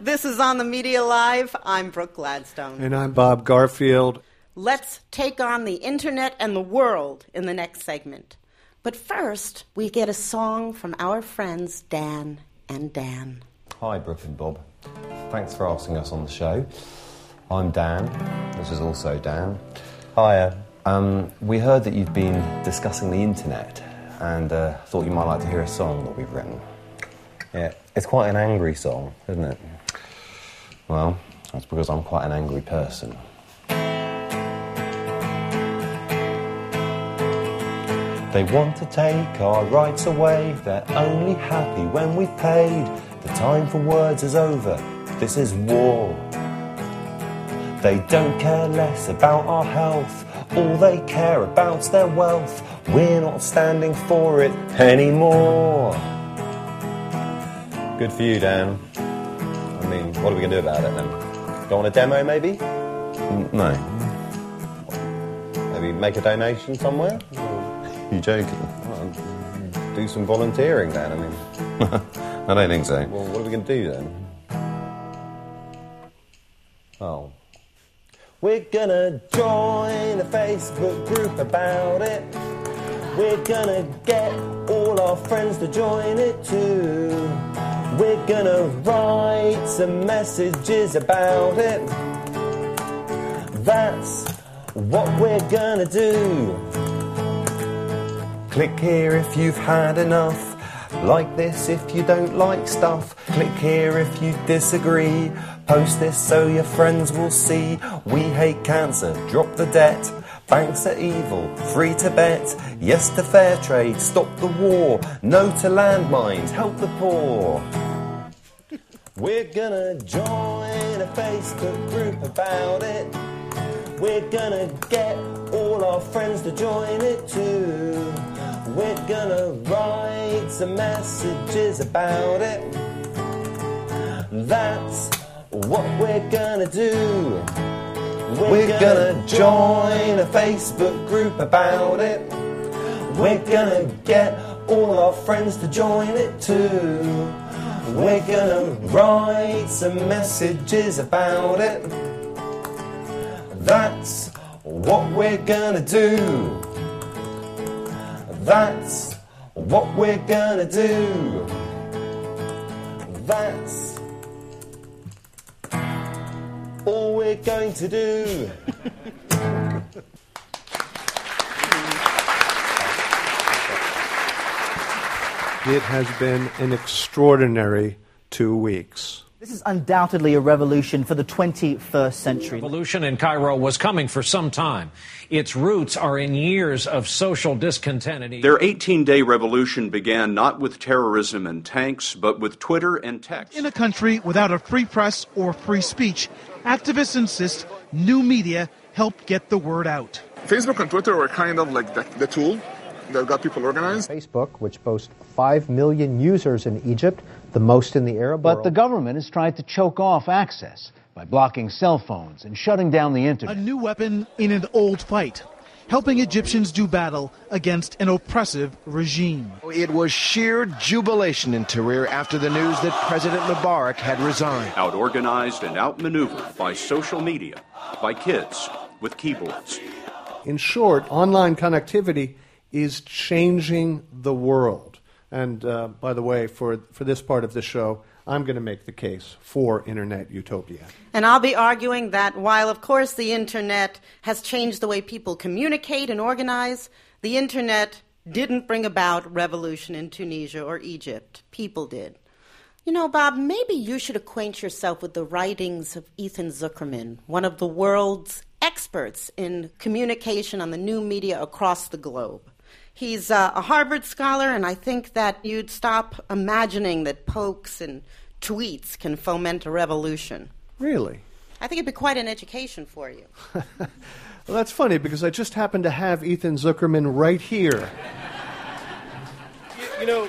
This is On the Media Live. I'm Brooke Gladstone. And I'm Bob Garfield. Let's take on the internet and the world in the next segment. But first, we get a song from our friends Dan and Dan. Hi, Brooke and Bob. Thanks for asking us on the show. I'm Dan. This is also Dan. Hiya. We heard that you've been discussing the internet and thought you might like to hear a song that we've written. Yeah, it's quite an angry song, isn't it? Well, that's because I'm quite an angry person. They want to take our rights away. They're only happy when we've paid. The time for words is over. This is war. They don't care less about our health. All they care about's their wealth. We're not standing for it anymore. Good for you, Dan. I mean, what are we going to do about it then? Go on a demo, maybe? No. Maybe make a donation somewhere? You joking? Well, do some volunteering then, I mean. I don't think so. Well, what are we going to do then? Oh. We're gonna join a Facebook group about it. We're gonna get all our friends to join it too. We're gonna write some messages about it. That's what we're gonna do. Click here if you've had enough. Like this if you don't like stuff. Click here if you disagree. Post this so your friends will see. We hate cancer, drop the debt. Banks are evil, free to bet. Yes to fair trade, stop the war. No to landmines, help the poor. We're gonna join a Facebook group about it. We're gonna get all our friends to join it too. We're gonna write some messages about it. That's what we're gonna do. We're gonna join a Facebook group about it. We're gonna get all our friends to join it too. We're gonna write some messages about it. That's what we're gonna do. That's what we're gonna do. That's all we're going to do. It has been an extraordinary 2 weeks. This is undoubtedly a revolution for the 21st century. The revolution in Cairo was coming for some time. Its roots are in years of social discontent. Their 18-day revolution began not with terrorism and tanks, but with Twitter and text. In a country without a free press or free speech, activists insist new media help get the word out. Facebook and Twitter were kind of like the tool that got people organized. Facebook, which boasts 5 million users in Egypt, the most in the Arab world. But the government has tried to choke off access by blocking cell phones and shutting down the internet. A new weapon in an old fight, helping Egyptians do battle against an oppressive regime. It was sheer jubilation in Tahrir after the news that President Mubarak had resigned. Out-organized and outmaneuvered by social media, by kids with keyboards. In short, online connectivity is changing the world. And by the way, for this part of the show, I'm going to make the case for Internet Utopia. And I'll be arguing that while, of course, the Internet has changed the way people communicate and organize, the Internet didn't bring about revolution in Tunisia or Egypt. People did. You know, Bob, maybe you should acquaint yourself with the writings of Ethan Zuckerman, one of the world's experts in communication on the new media across the globe. He's a Harvard scholar, and I think that you'd stop imagining that pokes and tweets can foment a revolution. Really? I think it'd be quite an education for you. Well, that's funny, because I just happen to have Ethan Zuckerman right here. You know...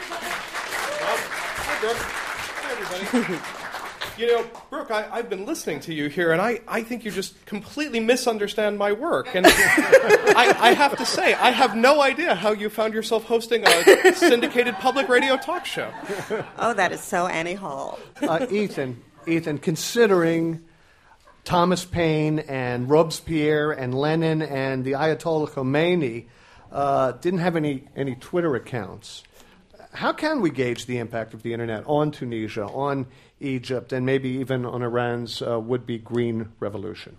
Hi, Brooke. Hi, everybody. You know, Brooke, I've been listening to you here, and I think you just completely misunderstand my work. And I have to say, I have no idea how you found yourself hosting a syndicated public radio talk show. Oh, that is so Annie Hall. Ethan, Ethan, considering Thomas Paine and Robespierre and Lenin and the Ayatollah Khomeini didn't have any Twitter accounts, how can we gauge the impact of the Internet on Tunisia, on Egypt, and maybe even on Iran's would-be green revolution?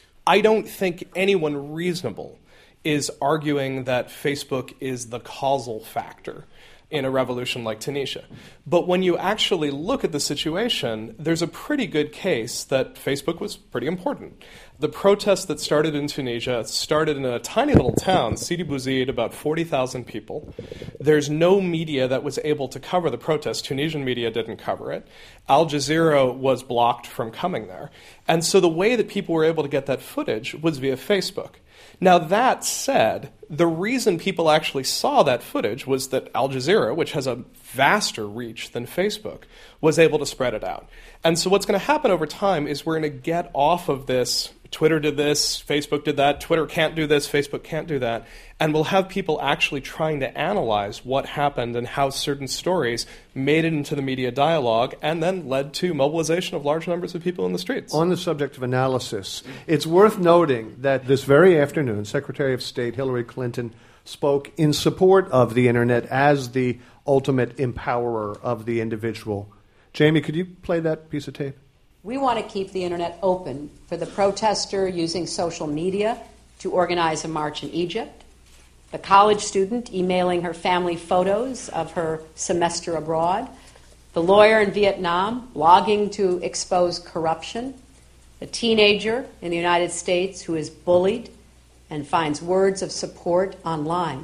I don't think anyone reasonable is arguing that Facebook is the causal factor in a revolution like Tunisia. But when you actually look at the situation, there's a pretty good case that Facebook was pretty important. The protest that started in Tunisia started in a tiny little town, Sidi Bouzid, about 40,000 people. There's no media that was able to cover the protest. Tunisian media didn't cover it. Al Jazeera was blocked from coming there. And so the way that people were able to get that footage was via Facebook. Now, that said, the reason people actually saw that footage was that Al Jazeera, which has a vaster reach than Facebook, was able to spread it out. And so what's going to happen over time is we're going to get off of this, Twitter did this, Facebook did that, Twitter can't do this, Facebook can't do that, and we'll have people actually trying to analyze what happened and how certain stories made it into the media dialogue and then led to mobilization of large numbers of people in the streets. On the subject of analysis, it's worth noting that this very afternoon, Secretary of State Hillary Clinton spoke in support of the Internet as the ultimate empowerer of the individual. Jamie, could you play that piece of tape? We want to keep the Internet open for the protester using social media to organize a march in Egypt, the college student emailing her family photos of her semester abroad, the lawyer in Vietnam blogging to expose corruption, the teenager in the United States who is bullied and finds words of support online,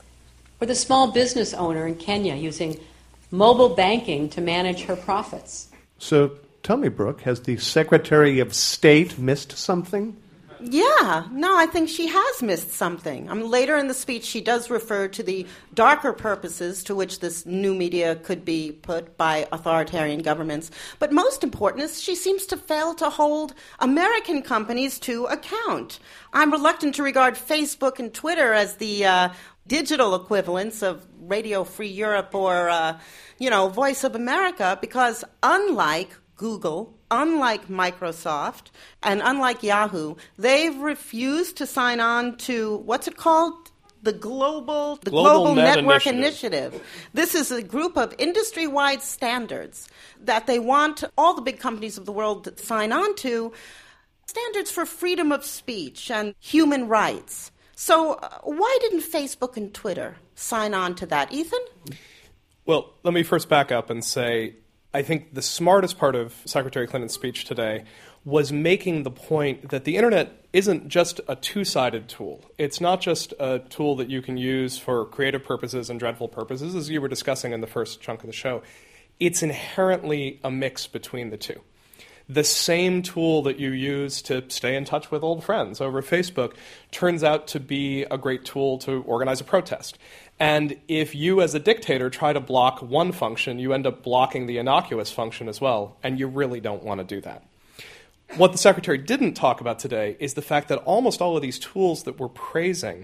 or the small business owner in Kenya using mobile banking to manage her profits. So tell me, Brooke, has the Secretary of State missed something? Yeah, no, I think she has missed something. Later in the speech, she does refer to the darker purposes to which this new media could be put by authoritarian governments. But most important is she seems to fail to hold American companies to account. I'm reluctant to regard Facebook and Twitter as the digital equivalents of Radio Free Europe or, Voice of America, because unlike Google, unlike Microsoft, and unlike Yahoo, they've refused to sign on to, what's it called? The Global Network Initiative. This is a group of industry-wide standards that they want all the big companies of the world to sign on to, standards for freedom of speech and human rights. So why didn't Facebook and Twitter sign on to that, Ethan? Well, let me first back up and say I think the smartest part of Secretary Clinton's speech today was making the point that the Internet isn't just a two-sided tool. It's not just a tool that you can use for creative purposes and dreadful purposes, as you were discussing in the first chunk of the show. It's inherently a mix between the two. The same tool that you use to stay in touch with old friends over Facebook turns out to be a great tool to organize a protest. And if you as a dictator try to block one function, you end up blocking the innocuous function as well, and you really don't want to do that. What the Secretary didn't talk about today is the fact that almost all of these tools that we're praising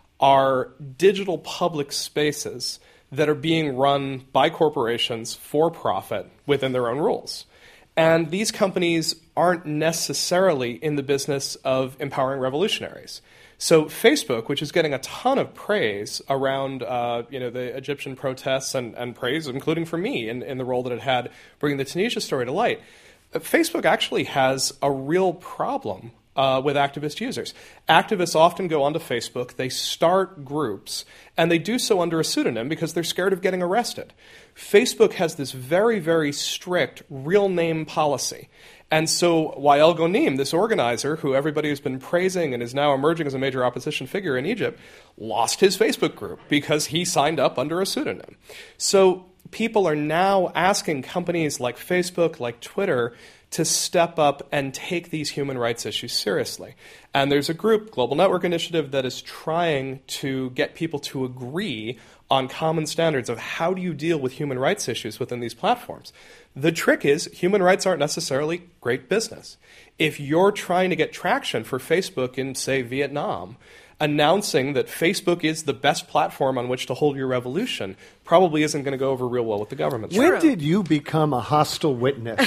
are digital public spaces that are being run by corporations for profit within their own rules. And these companies aren't necessarily in the business of empowering revolutionaries. So Facebook, which is getting a ton of praise around the Egyptian protests and praise, including for me in the role that it had bringing the Tunisia story to light, Facebook actually has a real problem with activist users. Activists often go onto Facebook, they start groups, and they do so under a pseudonym because they're scared of getting arrested. Facebook has this very, very strict real name policy. And so Wael Ghonim, this organizer who everybody has been praising and is now emerging as a major opposition figure in Egypt, lost his Facebook group because he signed up under a pseudonym. So people are now asking companies like Facebook, like Twitter, to step up and take these human rights issues seriously. And there's a group, Global Network Initiative, that is trying to get people to agree on common standards of how do you deal with human rights issues within these platforms. The trick is human rights aren't necessarily great business. If you're trying to get traction for Facebook in, say, Vietnam, announcing that Facebook is the best platform on which to hold your revolution probably isn't going to go over real well with the government. When did you become a hostile witness?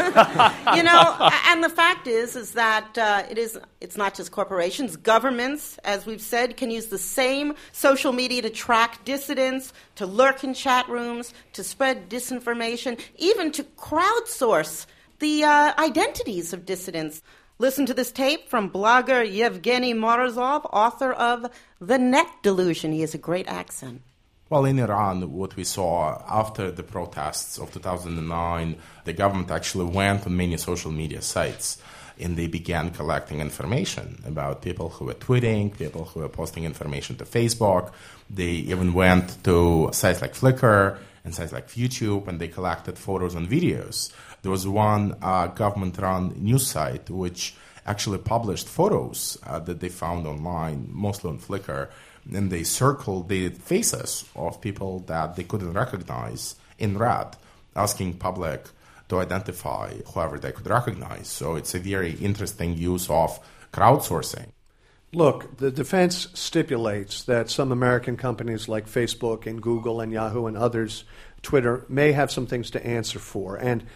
And the fact is that it's not just corporations. Governments, as we've said, can use the same social media to track dissidents, to lurk in chat rooms, to spread disinformation, even to crowdsource the identities of dissidents. Listen to this tape from blogger Yevgeny Morozov, author of The Net Delusion. He has a great accent. Well, in Iran, what we saw after the protests of 2009, the government actually went on many social media sites and they began collecting information about people who were tweeting, people who were posting information to Facebook. They even went to sites like Flickr and sites like YouTube, and they collected photos and videos. There was one government-run news site which actually published photos that they found online, mostly on Flickr, and they circled the faces of people that they couldn't recognize in red, asking public to identify whoever they could recognize. So it's a very interesting use of crowdsourcing. Look, the defense stipulates that some American companies like Facebook and Google and Yahoo and others, Twitter, may have some things to answer for.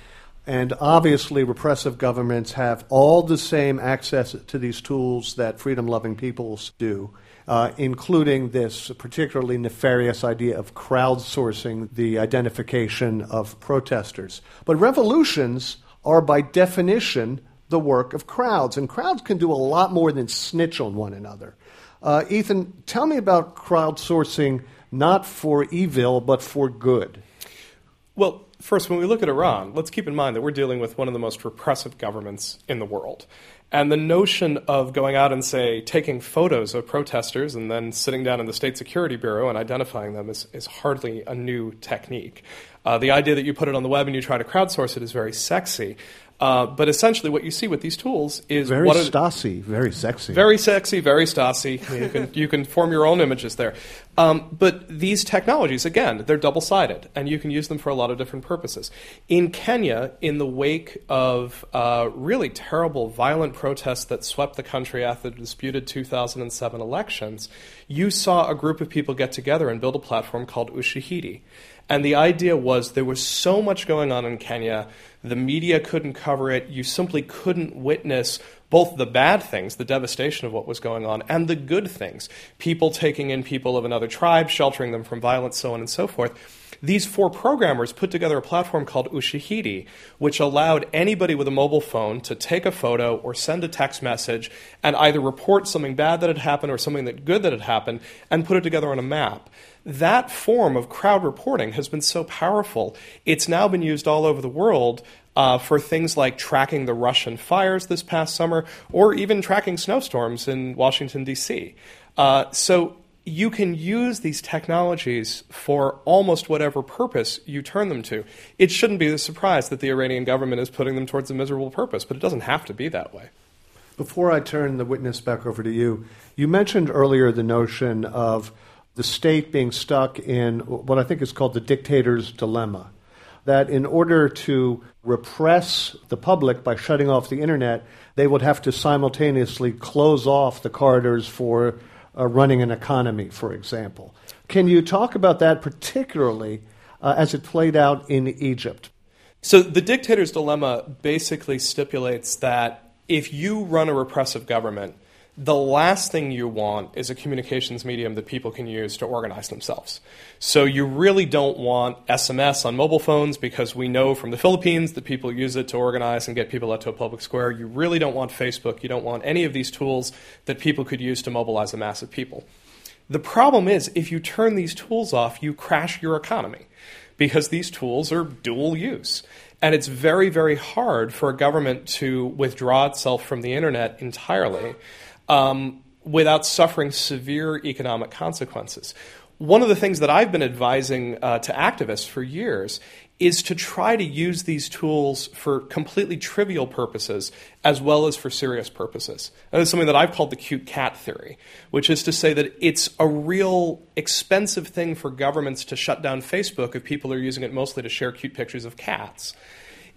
And obviously repressive governments have all the same access to these tools that freedom-loving peoples do, including this particularly nefarious idea of crowdsourcing the identification of protesters. But revolutions are by definition the work of crowds, and crowds can do a lot more than snitch on one another. Ethan, tell me about crowdsourcing, not for evil, but for good. Well, first, when we look at Iran, let's keep in mind that we're dealing with one of the most repressive governments in the world. And the notion of going out and, say, taking photos of protesters and then sitting down in the State Security Bureau and identifying them is hardly a new technique. The idea that you put it on the web and you try to crowdsource it is very sexy. But essentially what you see with these tools is... Very Stasi, very sexy. Very sexy, very Stasi. You can form your own images there. But these technologies, again, they're double-sided, and you can use them for a lot of different purposes. In Kenya, in the wake of really terrible, violent protests that swept the country after the disputed 2007 elections, you saw a group of people get together and build a platform called Ushahidi. And the idea was there was so much going on in Kenya, the media couldn't cover it, you simply couldn't witness both the bad things, the devastation of what was going on, and the good things, people taking in people of another tribe, sheltering them from violence, so on and so forth. These four programmers put together a platform called Ushahidi, which allowed anybody with a mobile phone to take a photo or send a text message and either report something bad that had happened or something good that had happened and put it together on a map. That form of crowd reporting has been so powerful, it's now been used all over the world for things like tracking the Russian fires this past summer or even tracking snowstorms in Washington, D.C. So you can use these technologies for almost whatever purpose you turn them to. It shouldn't be a surprise that the Iranian government is putting them towards a miserable purpose, but it doesn't have to be that way. Before I turn the witness back over to you, you mentioned earlier the notion of the state being stuck in what I think is called the dictator's dilemma, that in order to repress the public by shutting off the internet, they would have to simultaneously close off the corridors for running an economy, for example. Can you talk about that particularly as it played out in Egypt? So the dictator's dilemma basically stipulates that if you run a repressive government, the last thing you want is a communications medium that people can use to organize themselves. So you really don't want SMS on mobile phones because we know from the Philippines that people use it to organize and get people out to a public square. You really don't want Facebook. You don't want any of these tools that people could use to mobilize a mass of people. The problem is if you turn these tools off, you crash your economy because these tools are dual use. And it's very, very hard for a government to withdraw itself from the internet entirely without suffering severe economic consequences. One of the things that I've been advising to activists for years is to try to use these tools for completely trivial purposes as well as for serious purposes. And it's something that I've called the cute cat theory, which is to say that it's a real expensive thing for governments to shut down Facebook if people are using it mostly to share cute pictures of cats.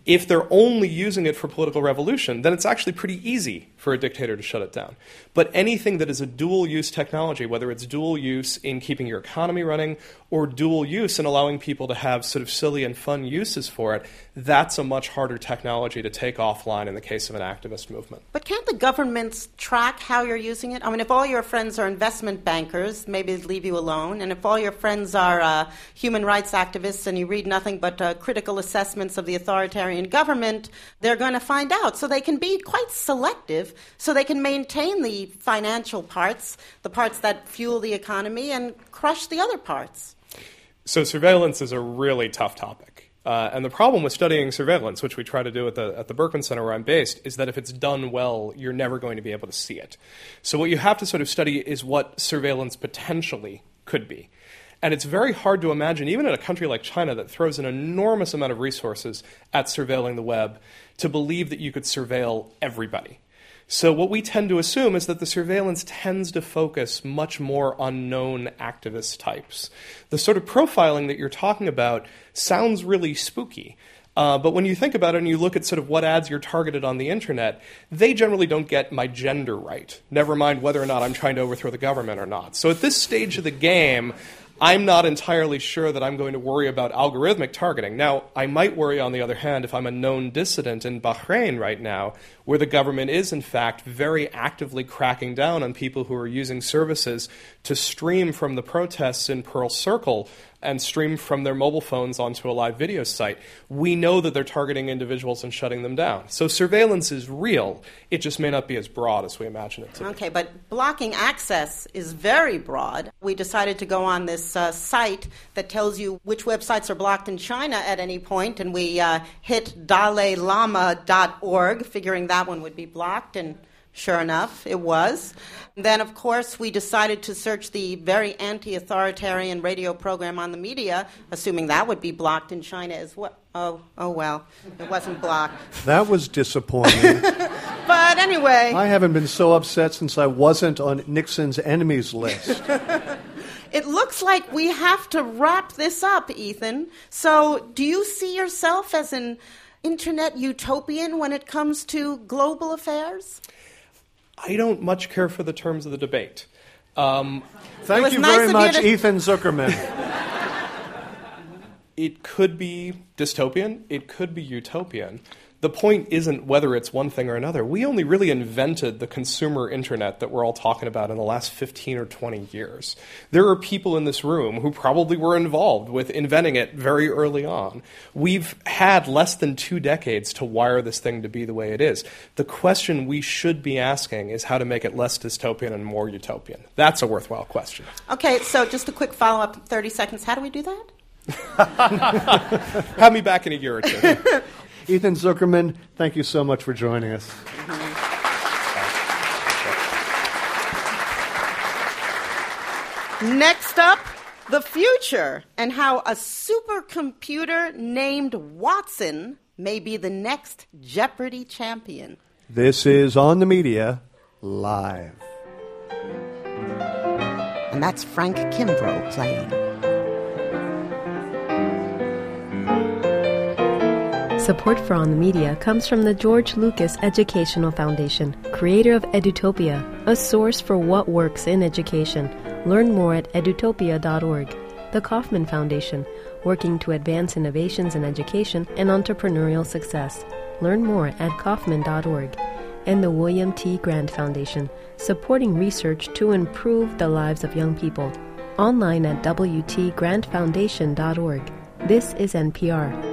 If they're only using it for political revolution, then it's actually pretty easy for a dictator to shut it down. But anything that is a dual-use technology, whether it's dual use in keeping your economy running or dual use in allowing people to have sort of silly and fun uses for it, that's a much harder technology to take offline in the case of an activist movement. But can't the governments track how you're using it? I mean, if all your friends are investment bankers, maybe they'd leave you alone. And if all your friends are human rights activists and you read nothing but critical assessments of the authoritarian government, they're going to find out. So they can be quite selective, so they can maintain the financial parts, the parts that fuel the economy, and crush the other parts. So surveillance is a really tough topic. And the problem with studying surveillance, which we try to do at the Berkman Center where I'm based, is that if it's done well, you're never going to be able to see it. So what you have to sort of study is what surveillance potentially could be. And it's very hard to imagine, even in a country like China that throws an enormous amount of resources at surveilling the web, to believe that you could surveil everybody. So what we tend to assume is that the surveillance tends to focus much more on known activist types. The sort of profiling that you're talking about sounds really spooky. But when you think about it and you look at sort of what ads you're targeted on the internet, they generally don't get my gender right, never mind whether or not I'm trying to overthrow the government or not. So at this stage of the game, I'm not entirely sure that I'm going to worry about algorithmic targeting. Now, I might worry, on the other hand, if I'm a known dissident in Bahrain right now, where the government is, in fact, very actively cracking down on people who are using services to stream from the protests in Pearl Circle and stream from their mobile phones onto a live video site. We know that they're targeting individuals and shutting them down. So surveillance is real. It just may not be as broad as we imagine it to be. Okay, but blocking access is very broad. We decided to go on this site that tells you which websites are blocked in China at any point, and we hit DalaiLama.org, figuring that one would be blocked, and sure enough, it was. Then, of course, we decided to search the very anti-authoritarian radio program On the Media, assuming that would be blocked in China as well. Oh well, it wasn't blocked. That was disappointing. But anyway. I haven't been so upset since I wasn't on Nixon's enemies list. It looks like we have to wrap this up, Ethan. So do you see yourself as an internet utopian when it comes to global affairs? I don't much care for the terms of the debate. Thank you very much, Ethan Zuckerman. It could be dystopian. It could be utopian. The point isn't whether it's one thing or another. We only really invented the consumer internet that we're all talking about in the last 15 or 20 years. There are people in this room who probably were involved with inventing it very early on. We've had less than 2 decades to wire this thing to be the way it is. The question we should be asking is how to make it less dystopian and more utopian. That's a worthwhile question. Okay, so just a quick follow-up, 30 seconds. How do we do that? Have me back in a year or two. Ethan Zuckerman, thank you so much for joining us. Next up, the future and how a supercomputer named Watson may be the next Jeopardy champion. This is On the Media Live. And that's Frank Kimbrough playing. Support for On the Media comes from the George Lucas Educational Foundation, creator of Edutopia, a source for what works in education. Learn more at edutopia.org. The Kauffman Foundation, working to advance innovations in education and entrepreneurial success. Learn more at kauffman.org. And the William T. Grant Foundation, supporting research to improve the lives of young people. Online at wtgrantfoundation.org. This is NPR.